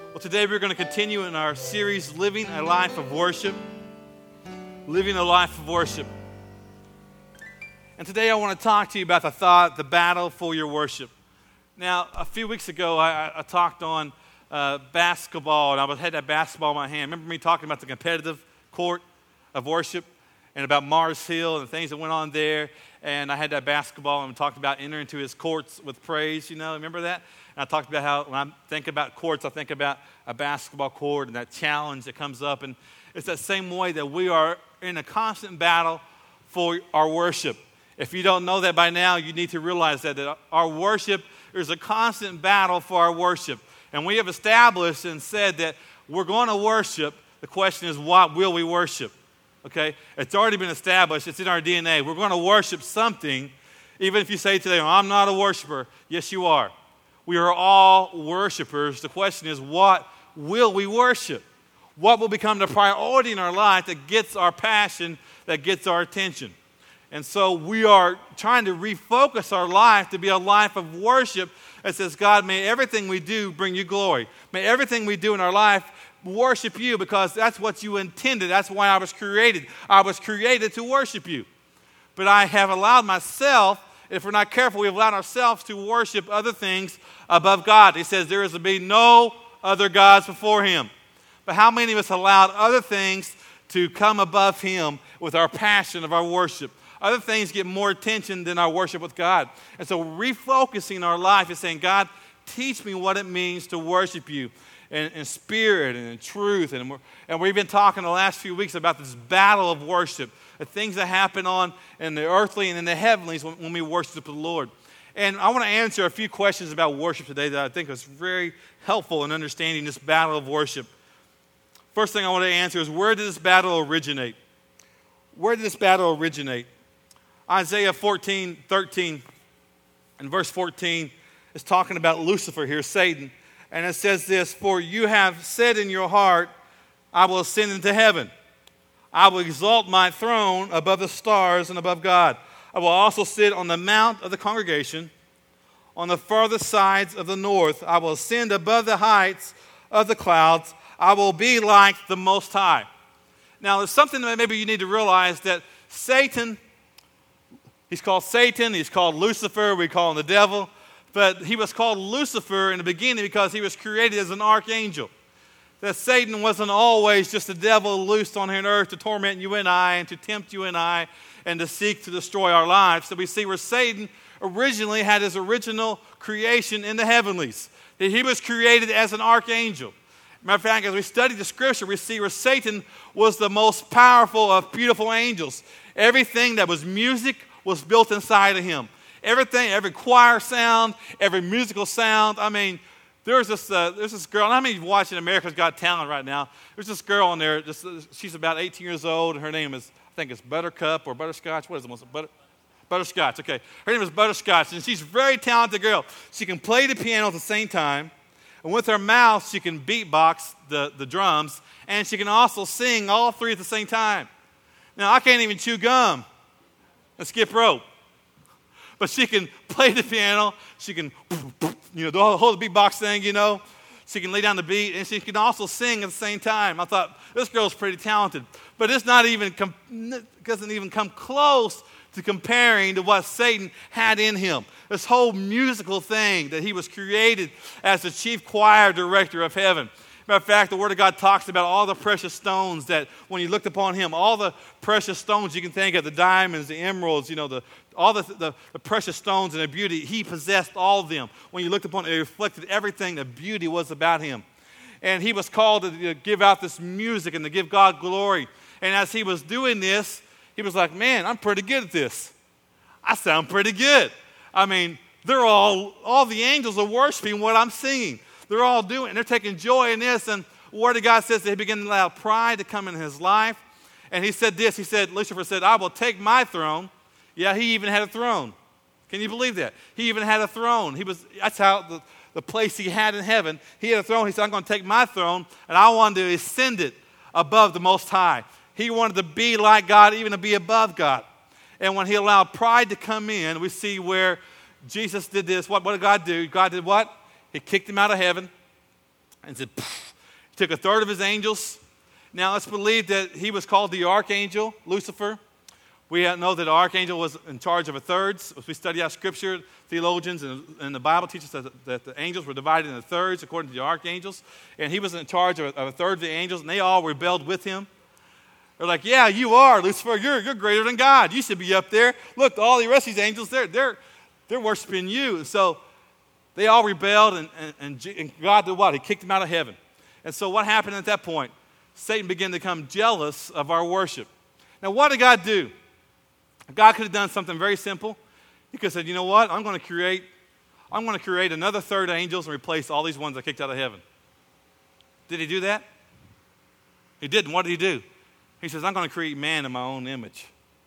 Well, today we're going to continue in our series, Living a Life of Worship. Living a Life of Worship. And today I want to talk to you about the battle for your worship. Now, a few weeks ago, I talked on basketball, and I had that basketball in my hand. Remember me talking about the competitive court of worship and about Mars Hill and the things that went on there? And I had that basketball and talked about entering into his courts with praise, remember that? And I talked about how when I think about courts, I think about a basketball court and that challenge that comes up. And it's that same way that we are in a constant battle for our worship. If you don't know that by now, you need to realize that our worship is a constant battle for our worship. And we have established and said that we're going to worship. The question is, what will we worship? Okay? It's already been established. It's in our DNA. We're going to worship something. Even if you say today, I'm not a worshiper. Yes, you are. We are all worshipers. The question is, what will we worship? What will become the priority in our life that gets our passion, that gets our attention? And so we are trying to refocus our life to be a life of worship that says, God, may everything we do bring you glory. May everything we do in our life worship you, because that's what you intended. That's why I was created. I was created to worship you. But I have allowed myself, if we're not careful, we've allowed ourselves to worship other things above God. He says there is to be no other gods before him. But how many of us allowed other things to come above him with our passion of our worship? Other things get more attention than our worship with God. And so refocusing our life is saying, God, teach me what it means to worship you in spirit and in truth. And we've been talking the last few weeks about this battle of worship, the things that happen on in the earthly and in the heavenlies when we worship the Lord. And I want to answer a few questions about worship today that I think is very helpful in understanding this battle of worship. First thing I want to answer is, where did this battle originate? Where did this battle originate? Isaiah 14:13 and verse 14 is talking about Lucifer here, Satan. And it says this, for you have said in your heart, I will ascend into heaven. I will exalt my throne above the stars and above God. I will also sit on the mount of the congregation on the farthest sides of the north. I will ascend above the heights of the clouds. I will be like the Most High. Now, there's something that maybe you need to realize, that Satan, he's called Satan, he's called Lucifer, we call him the devil. But he was called Lucifer in the beginning because he was created as an archangel. That Satan wasn't always just a devil loosed on here on earth to torment you and I and to tempt you and I and to seek to destroy our lives. So we see where Satan originally had his original creation in the heavenlies. That he was created as an archangel. Matter of fact, as we study the scripture, we see where Satan was the most powerful of beautiful angels. Everything that was music was built inside of him. Everything, every choir sound, every musical sound. I mean, there's this girl. How many of you watching America's Got Talent right now? There's this girl on there. She's about 18 years old, and her name is, I think it's Buttercup or Butterscotch. What is it? Butterscotch. Okay, her name is Butterscotch, and she's a very talented girl. She can play the piano at the same time, and with her mouth, she can beatbox the drums, and she can also sing all three at the same time. Now, I can't even chew gum and skip rope. But she can play the piano, she can, do the whole beatbox thing, She can lay down the beat, and she can also sing at the same time. I thought, this girl's pretty talented. But it's doesn't even come close to comparing to what Satan had in him. This whole musical thing that he was created as the chief choir director of heaven. Matter of fact, the Word of God talks about all the precious stones that when you looked upon him, all the precious stones you can think of, the diamonds, the emeralds, all the precious stones and the beauty, he possessed all of them. When you looked upon it, it reflected everything the beauty was about him. And he was called to give out this music and to give God glory. And as he was doing this, he was like, man, I'm pretty good at this. I sound pretty good. I mean, all the angels are worshiping what I'm singing. They're all doing, they're taking joy in this. And the Word of God says that he began to allow pride to come in his life. And he said this, Lucifer said, I will take my throne. Yeah, he even had a throne. Can you believe that? He even had a throne. That's how the place he had in heaven. He had a throne. He said, I'm going to take my throne, and I wanted to ascend it above the Most High. He wanted to be like God, even to be above God. And when he allowed pride to come in, we see where Jesus did this. What did God do? God did what? He kicked him out of heaven. and said, poof, he took a third of his angels. Now, it's believed that he was called the archangel, Lucifer. We know that the archangel was in charge of a third. As we study out Scripture, theologians and the Bible teach us that the angels were divided into thirds according to the archangels. And he was in charge of a third of the angels, and they all rebelled with him. They're like, yeah, you are, Lucifer. You're greater than God. You should be up there. Look, all the rest of these angels, they're worshiping you. And so they all rebelled, and God did what? He kicked them out of heaven. And so what happened at that point? Satan began to become jealous of our worship. Now, what did God do? God could have done something very simple. He could have said, you know what? I'm going to create another third of angels and replace all these ones I kicked out of heaven. Did he do that? He didn't. What did he do? He says, I'm going to create man in my own image.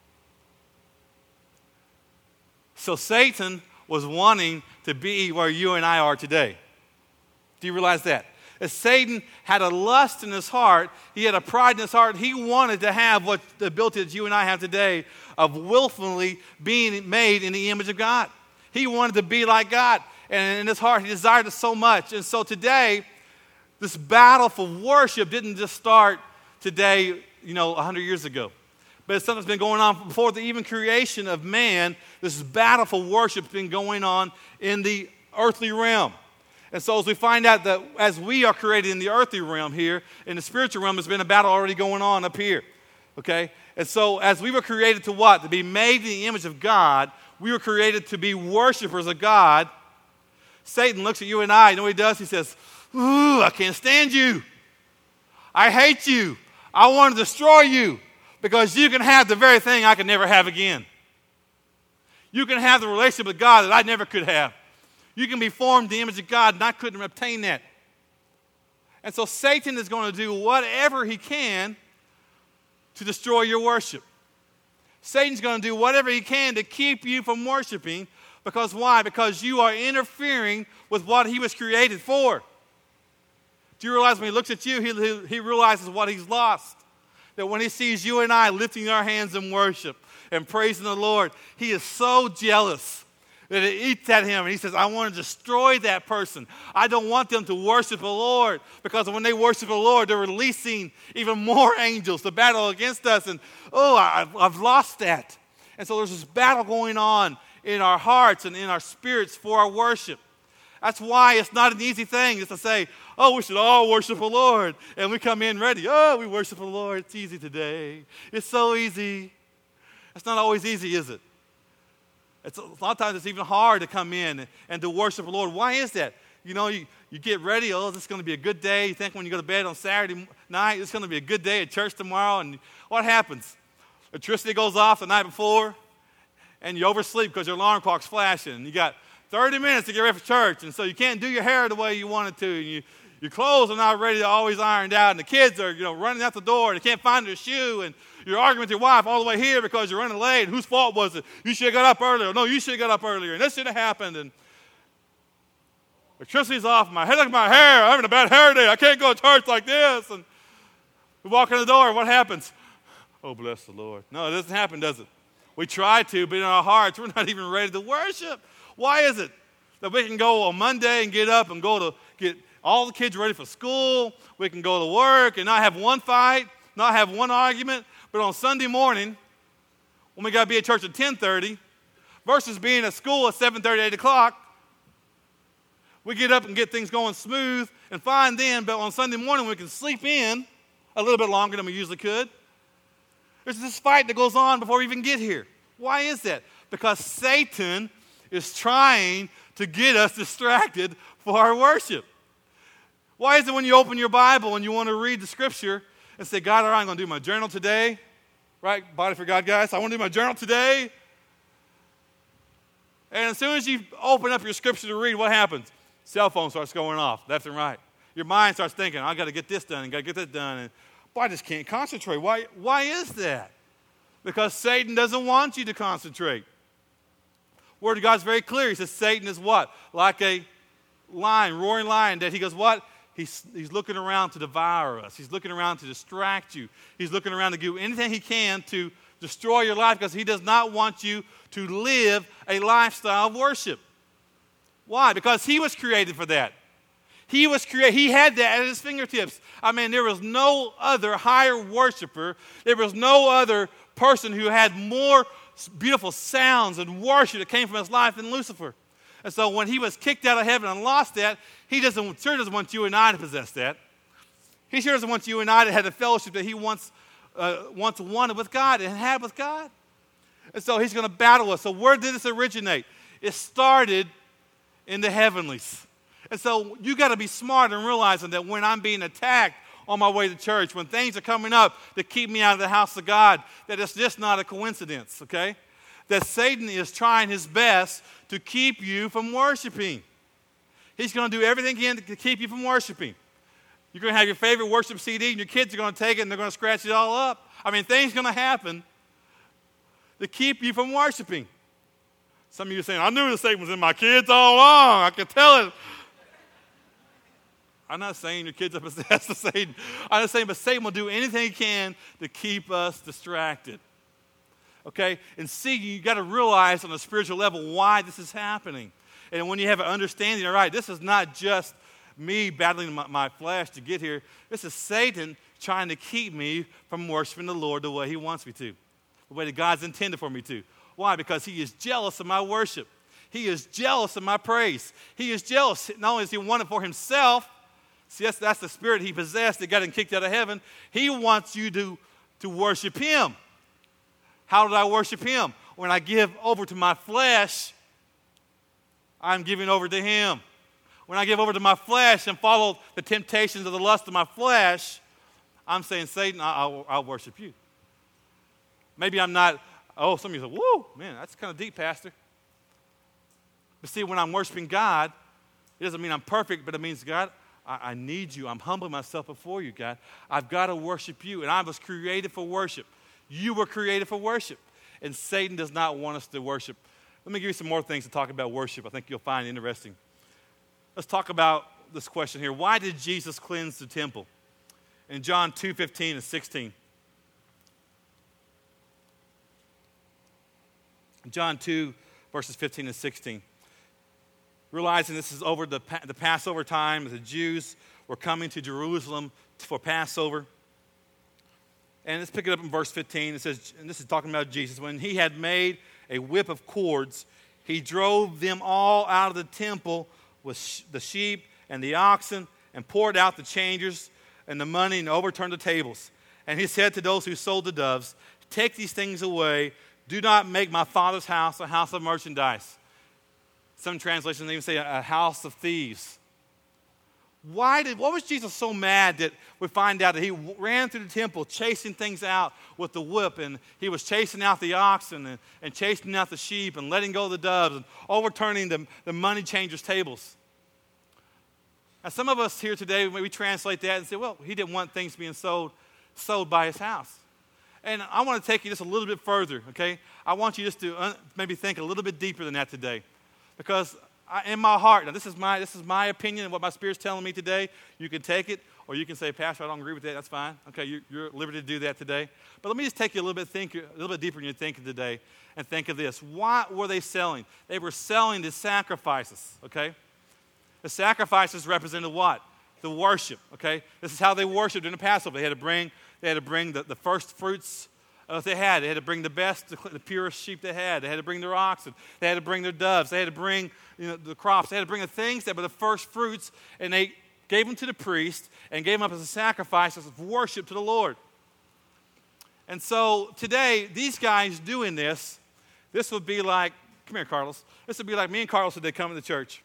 So Satan was wanting to be where you and I are today. Do you realize that? As Satan had a lust in his heart, he had a pride in his heart, he wanted to have what the ability that you and I have today of willfully being made in the image of God. He wanted to be like God. And in his heart, he desired it so much. And so today, this battle for worship didn't just start today, 100 years ago. But it's something that's been going on before the even creation of man. This battle for worship has been going on in the earthly realm. And so as we find out that as we are created in the earthly realm here, in the spiritual realm, there's been a battle already going on up here. Okay? And so as we were created to what? To be made in the image of God. We were created to be worshipers of God. Satan looks at you and I. You know what he does? He says, ooh, I can't stand you. I hate you. I want to destroy you because you can have the very thing I can never have again. You can have the relationship with God that I never could have. You can be formed in the image of God, and I couldn't obtain that. And so Satan is going to do whatever he can to destroy your worship. Satan's going to do whatever he can to keep you from worshiping. Because why? Because you are interfering with what he was created for. Do you realize when he looks at you, he realizes what he's lost? That when he sees you and I lifting our hands in worship and praising the Lord, he is so jealous that it eats at him, and he says, I want to destroy that person. I don't want them to worship the Lord, because when they worship the Lord, they're releasing even more angels to battle against us, and I've lost that. And so there's this battle going on in our hearts and in our spirits for our worship. That's why it's not an easy thing just to say, we should all worship the Lord, and we come in ready. We worship the Lord. It's easy today. It's so easy. It's not always easy, is it? A lot of times it's even hard to come in and to worship the Lord. Why is that? You get ready. This is going to be a good day. You think when you go to bed on Saturday night, it's going to be a good day at church tomorrow. And what happens? Electricity goes off the night before, and you oversleep because your alarm clock's flashing. You got 30 minutes to get ready for church, and so you can't do your hair the way you wanted to. And your clothes are not ready to always ironed out, and the kids are running out the door, and they can't find their shoe, and you're arguing with your wife all the way here because you're running late. Whose fault was it? You should have got up earlier. No, you should have got up earlier. And this should have happened. And electricity's off. My head, look at my hair. I'm having a bad hair day. I can't go to church like this. And we walk in the door. What happens? Oh, bless the Lord. No, it doesn't happen, does it? We try to, but in our hearts, we're not even ready to worship. Why is it that we can go on Monday and get up and get all the kids ready for school? We can go to work and not have one fight, not have one argument. But on Sunday morning, when we got to be at church at 10:30, versus being at school at 7:30, 8 o'clock, we get up and get things going smooth and fine then, but on Sunday morning we can sleep in a little bit longer than we usually could. There's this fight that goes on before we even get here. Why is that? Because Satan is trying to get us distracted for our worship. Why is it when you open your Bible and you want to read the Scripture and say, God, all right, I'm going to do my journal today. Right? Body for God, guys. I want to do my journal today. And as soon as you open up your Scripture to read, what happens? Cell phone starts going off left and right. Your mind starts thinking, I got to get this done and got to get that done. And I just can't concentrate. Why is that? Because Satan doesn't want you to concentrate. Word of God's very clear. He says Satan is what? Like a lion, roaring lion, that he goes what? He's looking around to devour us. He's looking around to distract you. He's looking around to do anything he can to destroy your life because he does not want you to live a lifestyle of worship. Why? Because he was created for that. He was created. He had that at his fingertips. I mean, there was no other higher worshiper. There was no other person who had more beautiful sounds and worship that came from his life than Lucifer. And so when he was kicked out of heaven and lost that, he sure doesn't want you and I to possess that. He sure doesn't want you and I to have the fellowship that he once wanted with God and had with God. And so he's going to battle us. So where did this originate? It started in the heavenlies. And so you got to be smart in realizing that when I'm being attacked on my way to church, when things are coming up to keep me out of the house of God, that it's just not a coincidence, okay? That Satan is trying his best to keep you from worshiping. He's going to do everything he can to keep you from worshiping. You're going to have your favorite worship CD, and your kids are going to take it, and they're going to scratch it all up. I mean, things are going to happen to keep you from worshiping. Some of you are saying, I knew the Satan was in my kids all along. I could tell it. I'm not saying your kids are possessed of Satan. I'm just saying, but Satan will do anything he can to keep us distracted. Okay? And see, you got to realize on a spiritual level why this is happening. And when you have an understanding, all right, this is not just me battling my flesh to get here. This is Satan trying to keep me from worshiping the Lord the way he wants me to, the way that God's intended for me to. Why? Because he is jealous of my worship. He is jealous of my praise. He is jealous. Not only does he want it for himself, see, that's the spirit he possessed that got him kicked out of heaven. He wants you to worship him. How did I worship him? When I give over to my flesh, I'm giving over to him. When I give over to my flesh and follow the temptations of the lust of my flesh, I'm saying, Satan, I'll worship you. Maybe I'm not, some of you say, whoa, man, that's kind of deep, Pastor. But see, when I'm worshiping God, it doesn't mean I'm perfect, but it means, God, I need you. I'm humbling myself before you, God. I've got to worship you, and I was created for worship. You were created for worship, and Satan does not want us to worship. Let me give you some more things to talk about worship I think you'll find interesting. Let's talk about this question here. Why did Jesus cleanse the temple? In John 2:15 and 16. John 2, verses 15 and 16. Realizing this is over the Passover time, the Jews were coming to Jerusalem for Passover. And let's pick it up in verse 15. It says, and this is talking about Jesus, when he had made a whip of cords, he drove them all out of the temple with the sheep and the oxen, and poured out the changers and the money, and overturned the tables. And he said to those who sold the doves, take these things away. Do not make my Father's house a house of merchandise. Some translations even say a house of thieves. What was Jesus so mad that we find out that he ran through the temple chasing things out with the whip, and he was chasing out the oxen and chasing out the sheep and letting go of the doves and overturning the money changers' tables? Now, some of us here today, we translate that and say, well, he didn't want things being sold by his house. And I want to take you just a little bit further, okay? I want you just to maybe think a little bit deeper than that today. Because in my heart, now this is my opinion and what my Spirit's telling me today. You can take it, or you can say, Pastor, I don't agree with that. That's fine. Okay, you're at liberty to do that today. But let me just take you a little bit deeper in your thinking today, and think of this. What were they selling? They were selling the sacrifices, okay? The sacrifices represented what? The worship, okay? This is how they worshiped in the Passover. They had to bring the first fruits that they had. They had to bring the best, the purest sheep they had. They had to bring their oxen. They had to bring their doves. They had to bring the crops. They had to bring the things that were the first fruits, and they gave them to the priest and gave them up as a sacrifice, as a worship to the Lord. And so today, these guys doing this would be like, come here, Carlos. This would be like me and Carlos today coming to church.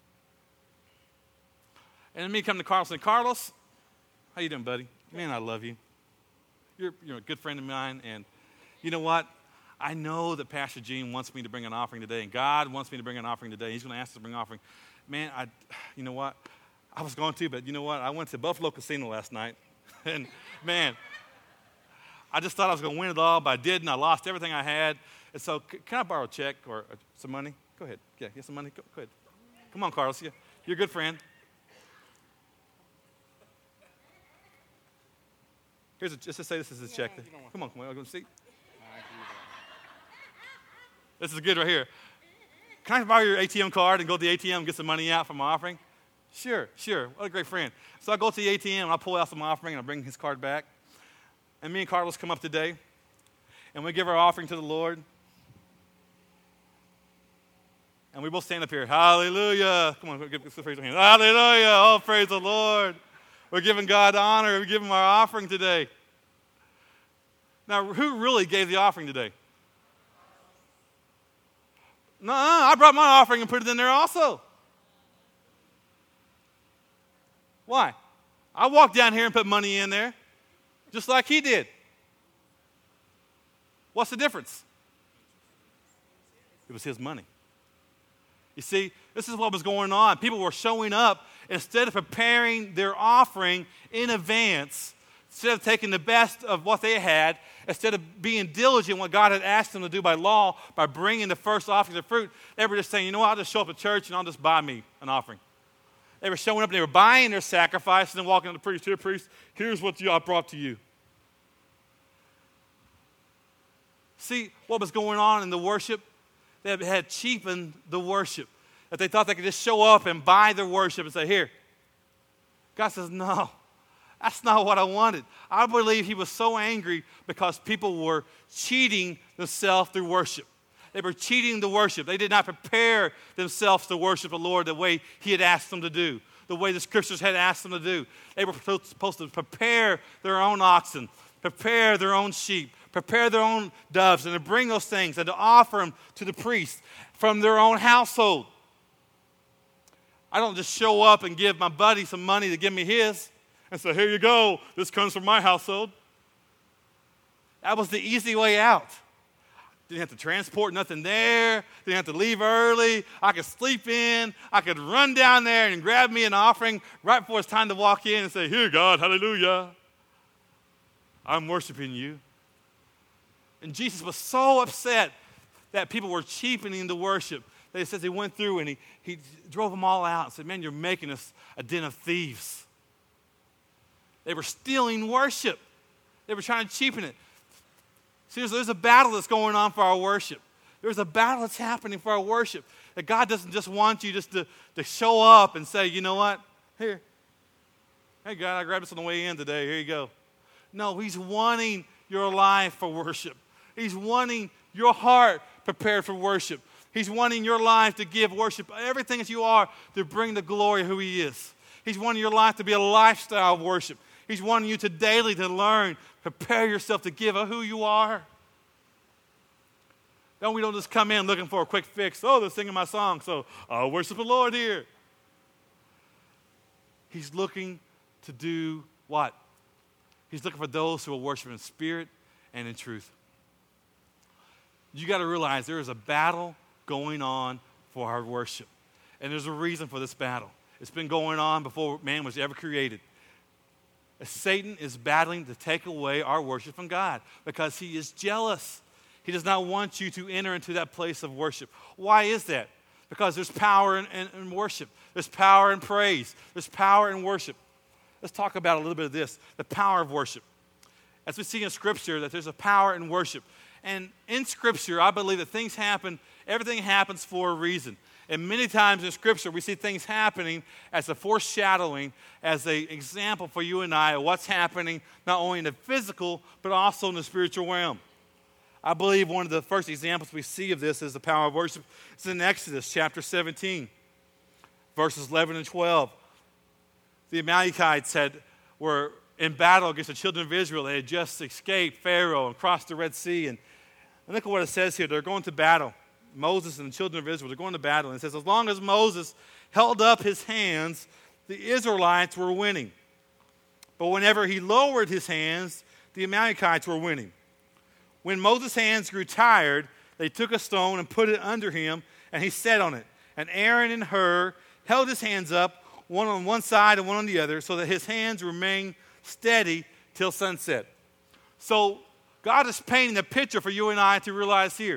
And me come to Carlos and Carlos, how you doing, buddy? Man, I love you. You're a good friend of mine, and you know what? I know that Pastor Gene wants me to bring an offering today, and God wants me to bring an offering today. He's going to ask us to bring an offering. Man, you know what? I was going to, but you know what? I went to Buffalo Casino last night, and man, I just thought I was going to win it all, but I didn't. I lost everything I had. And so can I borrow a check or some money? Go ahead. Yeah, get some money. Go ahead. Come on, Carlos. You're a good friend. Just to say this is a check. Come on, I'm going to see. This is good right here. Can I borrow your ATM card and go to the ATM and get some money out for my offering? Sure. What a great friend. So I go to the ATM and I pull out some offering and I bring his card back. And me and Carlos come up today and we give our offering to the Lord. And we both stand up here. Hallelujah. Come on, give praise your hands. Hallelujah. Oh, praise the Lord. We're giving God honor. We're giving our offering today. Now, who really gave the offering today? No, I brought my offering and put it in there also. Why? I walked down here and put money in there, just like he did. What's the difference? It was his money. You see, this is what was going on. People were showing up instead of preparing their offering in advance, instead of taking the best of what they had, instead of being diligent in what God had asked them to do by law, by bringing the first offering of fruit, they were just saying, you know what, I'll just show up at church and I'll just buy me an offering. They were showing up and they were buying their sacrifice and then walking to the priest, here, priest, here's what I brought to you. See, what was going on in the worship? They had cheapened the worship. That they thought they could just show up and buy their worship and say, here. God says, no, that's not what I wanted. I believe he was so angry because people were cheating themselves through worship. They were cheating the worship. They did not prepare themselves to worship the Lord the way he had asked them to do, the way the scriptures had asked them to do. They were supposed to prepare their own oxen, prepare their own sheep, prepare their own doves, and to bring those things and to offer them to the priest from their own household. I don't just show up and give my buddy some money to give me his and say, here you go, this comes from my household. That was the easy way out. Didn't have to transport nothing there. Didn't have to leave early. I could sleep in. I could run down there and grab me an offering right before it's time to walk in and say, here, God, hallelujah. I'm worshiping you. And Jesus was so upset that people were cheapening the worship. They said he went through and he drove them all out and said, man, you're making us a den of thieves. They were stealing worship. They were trying to cheapen it. See, there's a battle that's going on for our worship. There's a battle that's happening for our worship. That God doesn't just want you just to show up and say, you know what? Here. Hey, God, I grabbed this on the way in today. Here you go. No, he's wanting your life for worship. He's wanting your heart prepared for worship. He's wanting your life to give worship, everything that you are, to bring the glory of who he is. He's wanting your life to be a lifestyle of worship. He's wanting you to daily to learn, prepare yourself to give of who you are. We don't just come in looking for a quick fix. Oh, they're singing my song, so I'll worship the Lord here. He's looking to do what? He's looking for those who will worship in spirit and in truth. You got to realize there is a battle going on for our worship. And there's a reason for this battle. It's been going on before man was ever created. Satan is battling to take away our worship from God because he is jealous. He does not want you to enter into that place of worship. Why is that? Because there's power in worship. There's power in praise. There's power in worship. Let's talk about a little bit of this, the power of worship. As we see in Scripture, that there's a power in worship. And in Scripture, I believe that things happen, everything happens for a reason. And many times in Scripture, we see things happening as a foreshadowing, as an example for you and I of what's happening, not only in the physical, but also in the spiritual realm. I believe one of the first examples we see of this is the power of worship. It's in Exodus chapter 17, verses 11 and 12. The Amalekites were in battle against the children of Israel. They had just escaped Pharaoh and crossed the Red Sea. And look at what it says here. They're going to battle. Moses and the children of Israel, they're going to battle. And it says, as long as Moses held up his hands, the Israelites were winning. But whenever he lowered his hands, the Amalekites were winning. When Moses' hands grew tired, they took a stone and put it under him, and he sat on it. And Aaron and Hur held his hands up, one on one side and one on the other, so that his hands remained steady till sunset. So God is painting a picture for you and I to realize here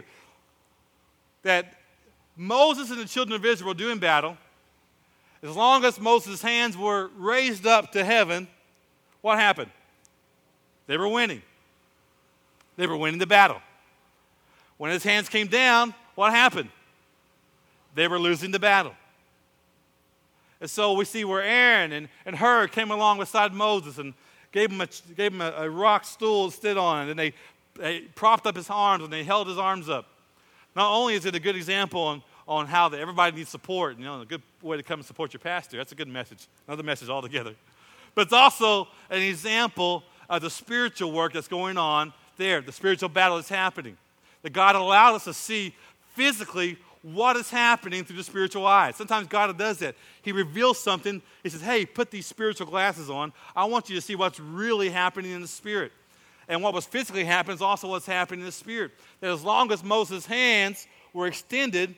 that Moses and the children of Israel were doing battle. As long as Moses' hands were raised up to heaven, what happened? They were winning. They were winning the battle. When his hands came down, what happened? They were losing the battle. And so we see where Aaron and Hur came along beside Moses and gave him a rock stool to sit on, and they propped up his arms and they held his arms up. Not only is it a good example on how that everybody needs support, a good way to come and support your pastor. That's a good message. Another message altogether. But it's also an example of the spiritual work that's going on there, the spiritual battle that's happening. That God allowed us to see physically what is happening through the spiritual eyes. Sometimes God does that. He reveals something. He says, hey, put these spiritual glasses on. I want you to see what's really happening in the spirit. And what was physically happening is also what's happening in the spirit. That as long as Moses' hands were extended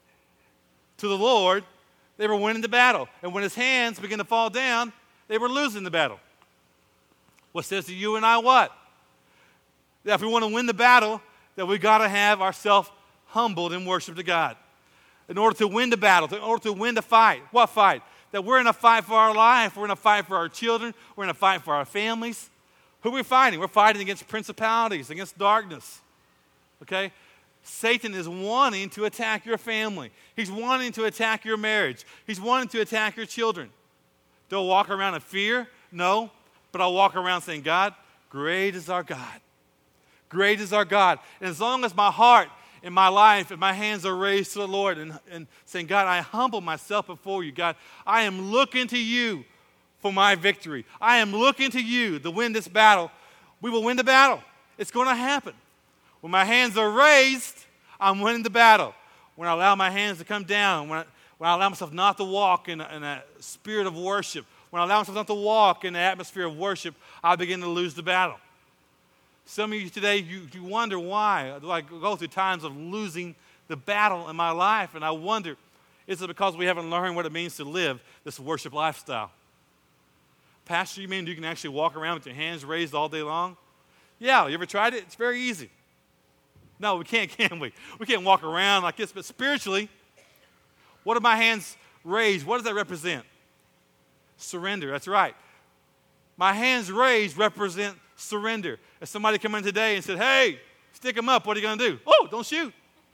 to the Lord, they were winning the battle. And when his hands began to fall down, they were losing the battle. What says to you and I what? That if we want to win the battle, that we got to have ourselves humbled in worship to God. In order to win the battle, in order to win the fight. What fight? That we're in a fight for our life. We're in a fight for our children. We're in a fight for our families. Who are we fighting? We're fighting against principalities, against darkness. Okay? Satan is wanting to attack your family. He's wanting to attack your marriage. He's wanting to attack your children. Do I walk around in fear? No. But I'll walk around saying, God, great is our God. Great is our God. And as long as my heart in my life and my hands are raised to the Lord and saying, God, I humble myself before you. God, I am looking to you for my victory. I am looking to you to win this battle. We will win the battle. It's going to happen. When my hands are raised, I'm winning the battle. When I allow my hands to come down, when I allow myself not to walk in a spirit of worship, when I allow myself not to walk in the atmosphere of worship, I begin to lose the battle. Some of you today, you wonder why do I go through times of losing the battle in my life? And I wonder, is it because we haven't learned what it means to live this worship lifestyle? Pastor, you mean you can actually walk around with your hands raised all day long? Yeah, you ever tried it? It's very easy. No, we can't, can we? We can't walk around like this, but spiritually, what are my hands raised? What does that represent? Surrender, that's right. My hands raised represent surrender. If somebody come in today and said, hey, stick them up, what are you going to do? Oh, don't shoot.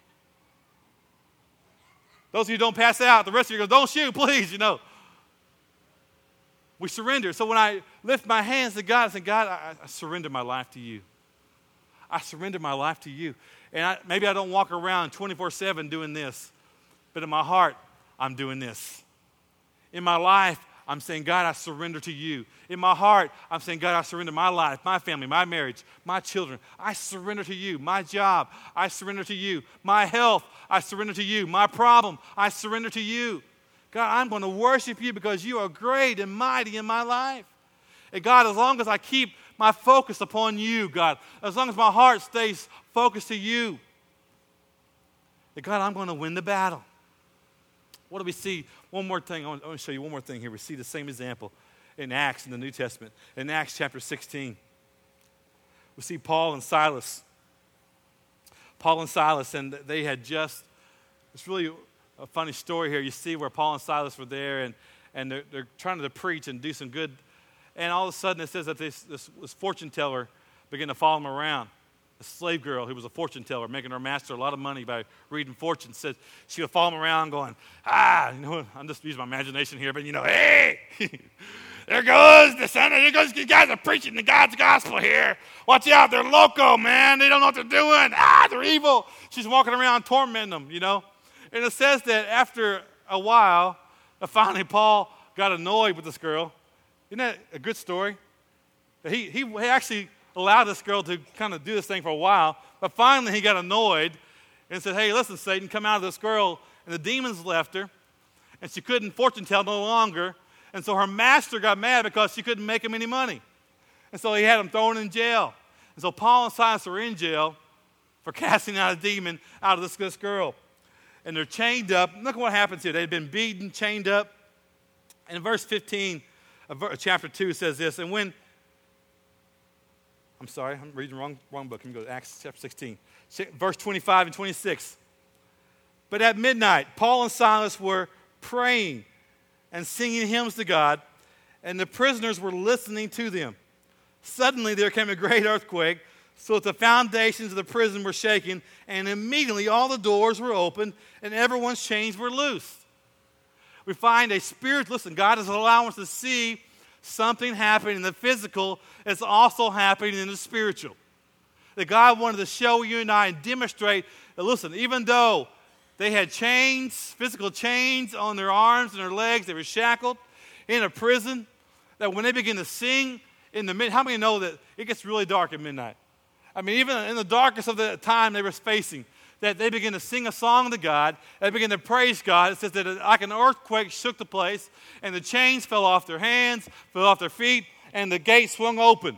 Those of you who don't pass out, the rest of you go, don't shoot, please, We surrender. So when I lift my hands to God, I say, God, I surrender my life to you. I surrender my life to you. And maybe I don't walk around 24/7 doing this, but in my heart, I'm doing this. In my life, I'm saying, God, I surrender to you. In my heart, I'm saying, God, I surrender my life, my family, my marriage, my children. I surrender to you. My job, I surrender to you. My health, I surrender to you. My problem, I surrender to you. God, I'm going to worship you because you are great and mighty in my life. And God, as long as I keep my focus upon you, God, as long as my heart stays focused to you, that God, I'm going to win the battle. What do we see? One more thing. I want to show you one more thing here. We see the same example in Acts in the New Testament. In Acts chapter 16, we see Paul and Silas. Paul and Silas, and they had just, it's really a funny story here. You see where Paul and Silas were there, and they're trying to preach and do some good. And all of a sudden it says that this fortune teller began to follow them around. A slave girl who was a fortune teller, making her master a lot of money by reading fortunes, said she would follow him around going, I'm just using my imagination here, but hey, there goes the son, there goes, you guys are preaching the God's gospel here. Watch out, they're loco, man. They don't know what they're doing. They're evil. She's walking around tormenting them, And it says that after a while, finally Paul got annoyed with this girl. Isn't that a good story? He actually allowed this girl to kind of do this thing for a while, but finally he got annoyed and said, hey, listen, Satan, come out of this girl. And the demons left her, and she couldn't fortune tell no longer. And so her master got mad because she couldn't make him any money. And so he had him thrown in jail. And so Paul and Silas are in jail for casting out a demon out of this girl. And they're chained up. Look at what happens here. They've been beaten, chained up. And in verse 15 of chapter 2 says this, and when, I'm sorry, I'm reading the wrong book. Let me go to Acts chapter 16. Verse 25 and 26. But at midnight, Paul and Silas were praying and singing hymns to God, and the prisoners were listening to them. Suddenly there came a great earthquake, so that the foundations of the prison were shaken, and immediately all the doors were opened, and everyone's chains were loosed. We find a spirit. Listen, God is allowing us to see something happening in the physical that's also happening in the spiritual. That God wanted to show you and I and demonstrate that, listen, even though they had chains, physical chains on their arms and their legs, they were shackled in a prison, that when they begin to sing in the midnight, how many know that it gets really dark at midnight? I mean, even in the darkest of the time they were facing, that they begin to sing a song to God, they begin to praise God. It says that like an earthquake shook the place, and the chains fell off their hands, fell off their feet, and the gate swung open.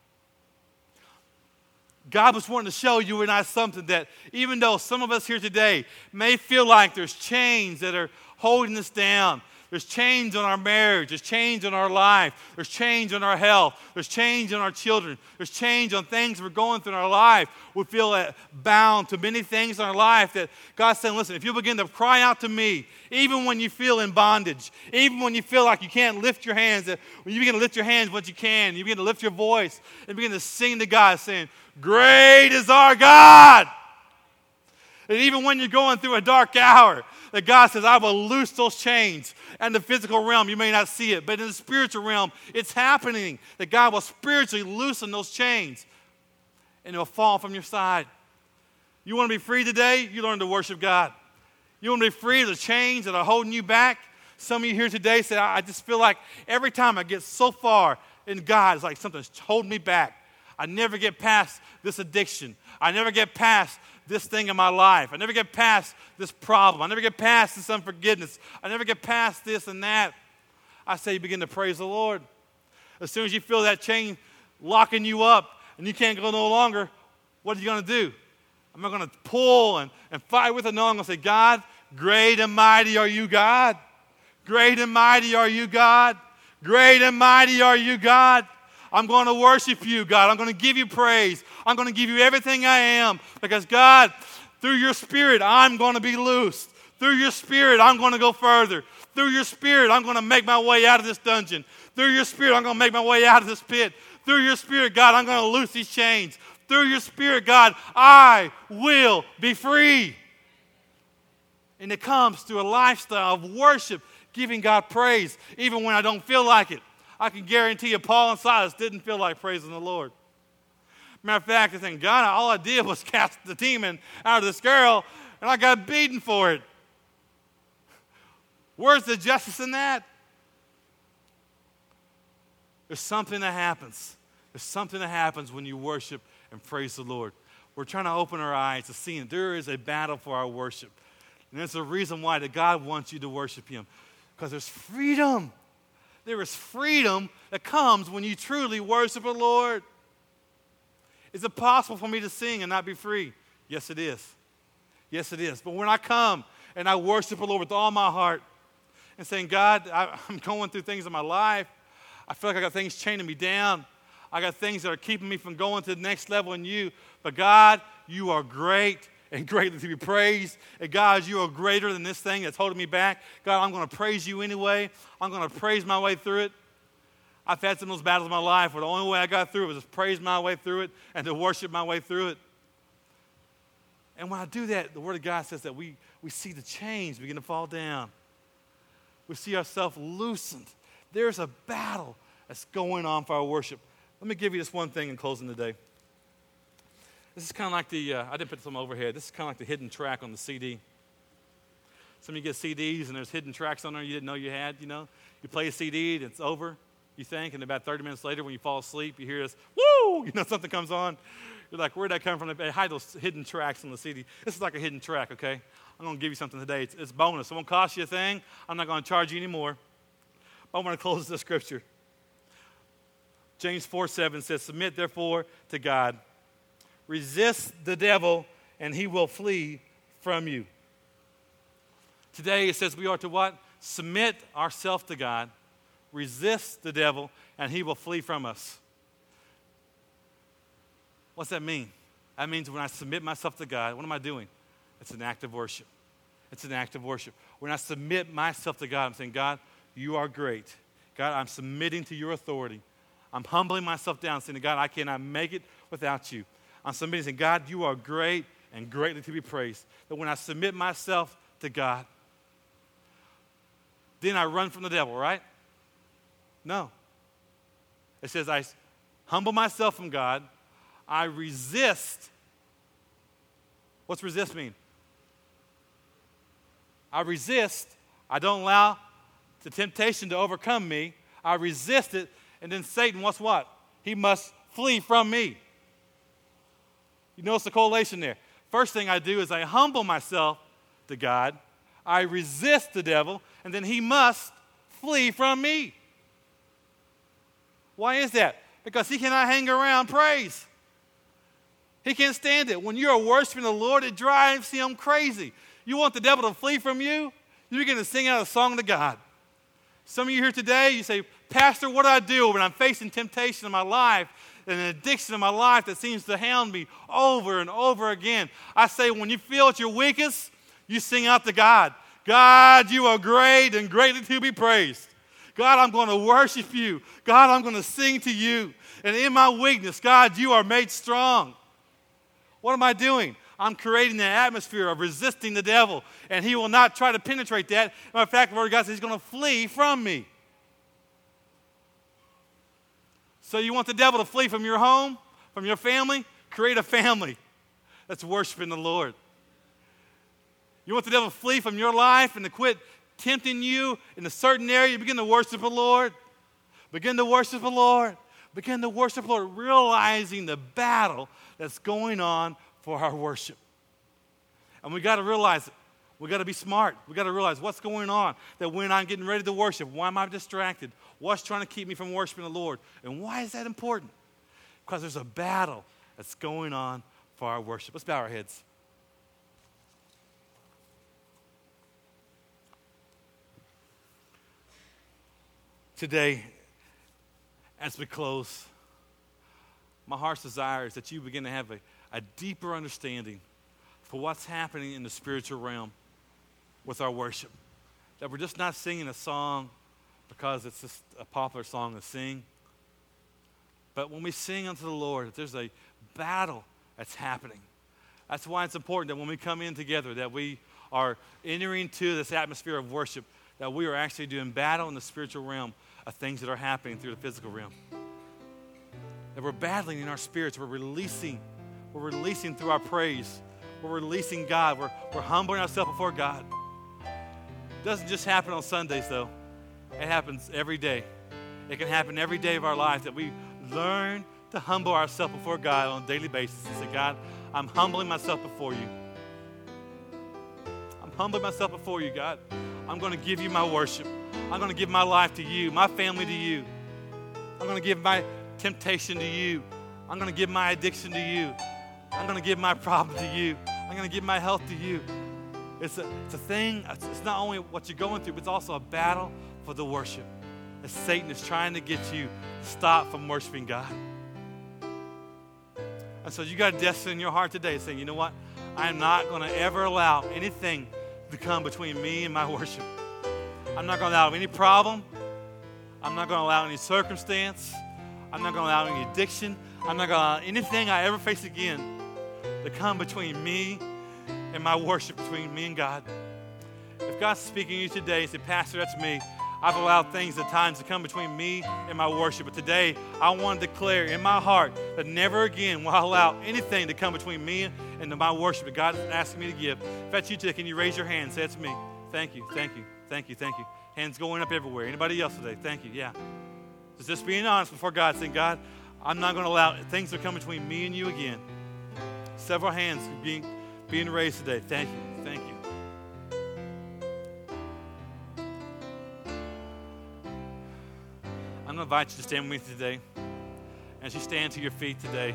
God was wanting to show you and I something, that even though some of us here today may feel like there's chains that are holding us down, there's chains on our marriage, there's chains on our life, there's chains on our health, there's chains on our children, there's chains on things we're going through in our life. We feel bound to many things in our life, that God's saying, listen, if you begin to cry out to me, even when you feel in bondage, even when you feel like you can't lift your hands, that when you begin to lift your hands what you can, you begin to lift your voice and begin to sing to God, saying, great is our God. And even when you're going through a dark hour, that God says, I will loose those chains. And the physical realm, you may not see it, but in the spiritual realm, it's happening. That God will spiritually loosen those chains, and it will fall from your side. You want to be free today? You learn to worship God. You want to be free of the chains that are holding you back? Some of you here today say, I just feel like every time I get so far in God, it's like something's holding me back. I never get past this addiction. I never get past this thing in my life. I never get past this problem. I never get past this unforgiveness. I never get past this and that. I say you begin to praise the Lord. As soon as you feel that chain locking you up and you can't go no longer, what are you going to do? I'm not going to pull and fight with it. No, I'm going to say, God, great and mighty are you, God. Great and mighty are you, God. Great and mighty are you, God. I'm going to worship you, God. I'm going to give you praise. I'm going to give you everything I am. Because, God, through your Spirit, I'm going to be loosed. Through your Spirit, I'm going to go further. Through your Spirit, I'm going to make my way out of this dungeon. Through your Spirit, I'm going to make my way out of this pit. Through your Spirit, God, I'm going to loose these chains. Through your Spirit, God, I will be free. And it comes through a lifestyle of worship, giving God praise, even when I don't feel like it. I can guarantee you Paul and Silas didn't feel like praising the Lord. Matter of fact, they're saying, God, all I did was cast the demon out of this girl, and I got beaten for it. Where's the justice in that? There's something that happens. There's something that happens when you worship and praise the Lord. We're trying to open our eyes to see that there is a battle for our worship. And there's a reason why that God wants you to worship Him. Because there's freedom. There is freedom that comes when you truly worship the Lord. Is it possible for me to sing and not be free? Yes, it is. Yes, it is. But when I come and I worship the Lord with all my heart and saying, God, I'm going through things in my life. I feel like I got things chaining me down. I got things that are keeping me from going to the next level in you. But God, you are great and greatly to be praised. And God, you are greater than this thing that's holding me back. God, I'm going to praise you anyway. I'm going to praise my way through it. I've had some of those battles in my life where the only way I got through it was to praise my way through it and to worship my way through it. And when I do that, the Word of God says that we see the chains begin to fall down. We see ourselves loosened. There's a battle that's going on for our worship. Let me give you this one thing in closing today. This is kind of like I didn't put some overhead. This is kind of like the hidden track on the CD. Some of you get CDs and there's hidden tracks on there you didn't know you had, you know. You play a CD and it's over, you think, and about 30 minutes later when you fall asleep, you hear this, woo, you know, something comes on. You're like, where'd that come from? They hide those hidden tracks on the CD. This is like a hidden track, okay? I'm going to give you something today. It's bonus. It won't cost you a thing. I'm not going to charge you anymore. But I want to close this scripture. James 4:7 says, submit therefore to God. Resist the devil, and he will flee from you. Today it says we are to what? Submit ourselves to God. Resist the devil, and he will flee from us. What's that mean? That means when I submit myself to God, what am I doing? It's an act of worship. It's an act of worship. When I submit myself to God, I'm saying, God, you are great. God, I'm submitting to your authority. I'm humbling myself down, saying, God, I cannot make it without you. I'm submitting, saying, God, you are great and greatly to be praised. That when I submit myself to God, then I run from the devil, right? No. It says I humble myself from God. I resist. What's resist mean? I resist. I don't allow the temptation to overcome me. I resist it. And then Satan, what's what? He must flee from me. You notice the correlation there. First thing I do is I humble myself to God. I resist the devil. And then he must flee from me. Why is that? Because he cannot hang around praise. He can't stand it. When you are worshiping the Lord, it drives him crazy. You want the devil to flee from you? You begin to sing out a song to God. Some of you here today, you say, Pastor, what do I do when I'm facing temptation in my life and an addiction in my life that seems to hound me over and over again? I say, when you feel at your weakest, you sing out to God. God, you are great and greatly to be praised. God, I'm going to worship you. God, I'm going to sing to you. And in my weakness, God, you are made strong. What am I doing? I'm creating an atmosphere of resisting the devil, and he will not try to penetrate that. In fact, the Word of God says he's going to flee from me. So you want the devil to flee from your home, from your family? Create a family that's worshiping the Lord. You want the devil to flee from your life and to quit tempting you in a certain area? You begin to worship the Lord. Begin to worship the Lord. Begin to worship the Lord, realizing the battle that's going on for our worship. And we got to realize it. We got to be smart. We got to realize what's going on. That when I'm getting ready to worship, why am I distracted? What's trying to keep me from worshiping the Lord? And why is that important? Because there's a battle that's going on for our worship. Let's bow our heads. Today, as we close, my heart's desire is that you begin to have a deeper understanding for what's happening in the spiritual realm with our worship. That we're just not singing a song because it's just a popular song to sing. But when we sing unto the Lord, there's a battle that's happening. That's why it's important that when we come in together, that we are entering into this atmosphere of worship, that we are actually doing battle in the spiritual realm of things that are happening through the physical realm. That we're battling in our spirits. We're releasing through our praise. We're releasing God. We're humbling ourselves before God. It doesn't just happen on Sundays, though. It happens every day. It can happen every day of our life that we learn to humble ourselves before God on a daily basis and say, God, I'm humbling myself before you. I'm humbling myself before you, God. I'm going to give you my worship. I'm going to give my life to you, my family to you. I'm going to give my temptation to you. I'm going to give my addiction to you. I'm going to give my problem to you. I'm going to give my health to you. It's a thing. It's not only what you're going through, but it's also a battle for the worship. As Satan is trying to get you to stop from worshiping God. And so you got a destiny in your heart today saying, you know what? I am not going to ever allow anything to come between me and my worship. I'm not going to allow any problem. I'm not going to allow any circumstance. I'm not going to allow any addiction. I'm not going to allow anything I ever face again to come between me and my worship, between me and God. If God's speaking to you today and say, Pastor, that's me. I've allowed things at times to come between me and my worship. But today, I want to declare in my heart that never again will I allow anything to come between me and my worship that God is asking me to give. If that's you today, can you raise your hand and say, it's me. Thank you, thank you, thank you, thank you. Hands going up everywhere. Anybody else today? Thank you, yeah. Just being honest before God, saying, God, I'm not going to allow things to come between me and you again. Several hands being raised today. Thank you, thank you. I'm going to invite you to stand with me today. As you stand to your feet today,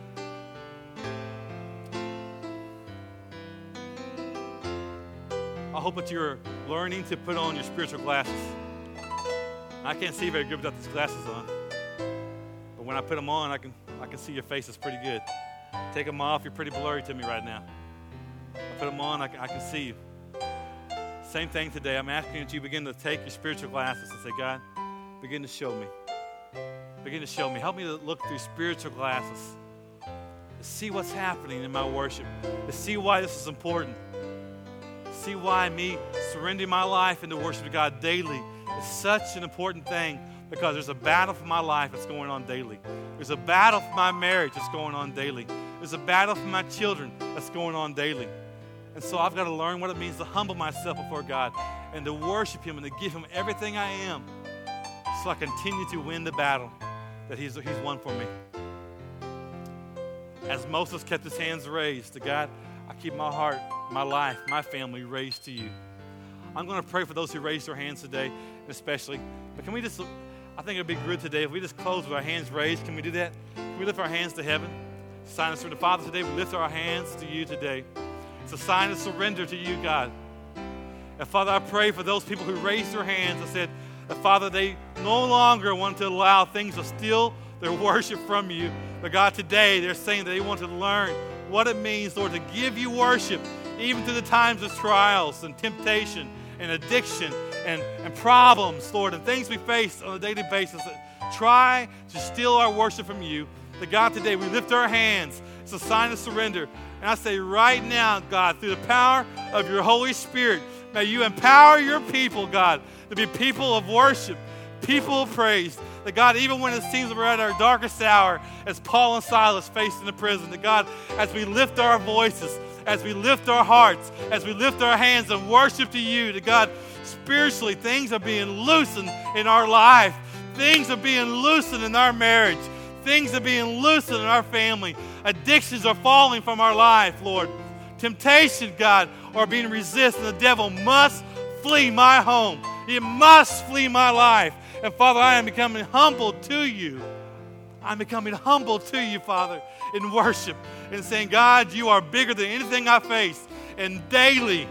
I hope that you're learning to put on your spiritual glasses. I can't see very good without these glasses on. But when I put them on, I can see your faces pretty good. Take them off, you're pretty blurry to me right now. I put them on, I can see you. Same thing today. I'm asking that you begin to take your spiritual glasses and say, God, begin to show me. Begin to show me. Help me to look through spiritual glasses. To see what's happening in my worship. To see why this is important. see why me surrendering my life into worship to God daily is such an important thing, because there's a battle for my life that's going on daily. There's a battle for my marriage that's going on daily. There's a battle for my children that's going on daily. And so I've got to learn what it means to humble myself before God and to worship Him and to give Him everything I am, so I continue to win the battle that He's won for me. As Moses kept his hands raised to God, I keep my heart, my life, my family raised to you. I'm going to pray for those who raised their hands today, especially. But can we just, I think it would be good today if we just close with our hands raised. Can we do that? Can we lift our hands to heaven? Sign us for the Father today. We lift our hands to you today. It's a sign of surrender to you, God. And Father, I pray for those people who raised their hands and said that, Father, they no longer want to allow things to steal their worship from you. But God, today they're saying that they want to learn what it means, Lord, to give you worship even through the times of trials and temptation and addiction and problems, Lord, and things we face on a daily basis that try to steal our worship from you. That God, today we lift our hands. It's a sign of surrender. And I say right now, God, through the power of your Holy Spirit, may you empower your people, God, to be people of worship, people of praise. That God, even when it seems we're at our darkest hour, as Paul and Silas faced in the prison, that God, as we lift our voices, as we lift our hearts, as we lift our hands and worship to you, that God, spiritually, things are being loosened in our life. Things are being loosened in our marriage. Things are being loosened in our family. Addictions are falling from our life, Lord. Temptation, God, are being resisted. The devil must flee my home. It must flee my life. And Father, I am becoming humble to you. I'm becoming humble to you, Father, in worship and saying, God, you are bigger than anything I face. And daily,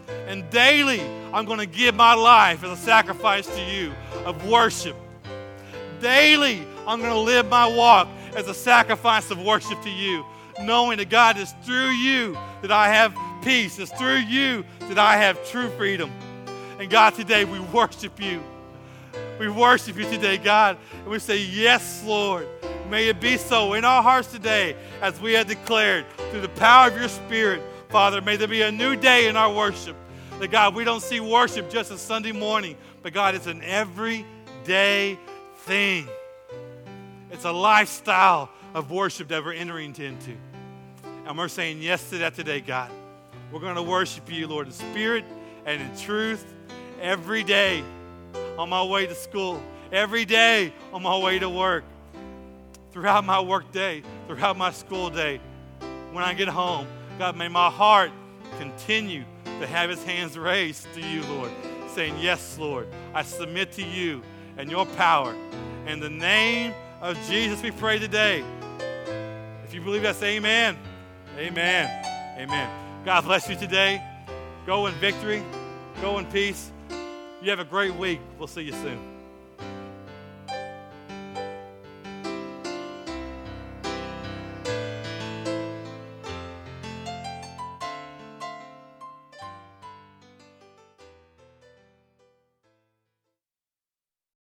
I'm going to give my life as a sacrifice to you of worship. Daily, I'm going to live my walk as a sacrifice of worship to you, knowing that God, is through you that I have peace. It's through you that I have true freedom. And God, today we worship you. We worship you today, God, and we say, yes, Lord. May it be so in our hearts today as we have declared through the power of your Spirit. Father, may there be a new day in our worship. That, God, we don't see worship just a Sunday morning, but, God, it's an everyday thing. It's a lifestyle of worship that we're entering into. And we're saying yes to that today, God. We're going to worship you, Lord, in spirit and in truth every day. On my way to school, every day on my way to work, throughout my work day, throughout my school day, when I get home. God, may my heart continue to have its hands raised to you, Lord, saying, yes, Lord, I submit to you and your power. In the name of Jesus, we pray today. If you believe that, say amen. Amen. Amen. God bless you today. Go in victory. Go in peace. You have a great week. We'll see you soon.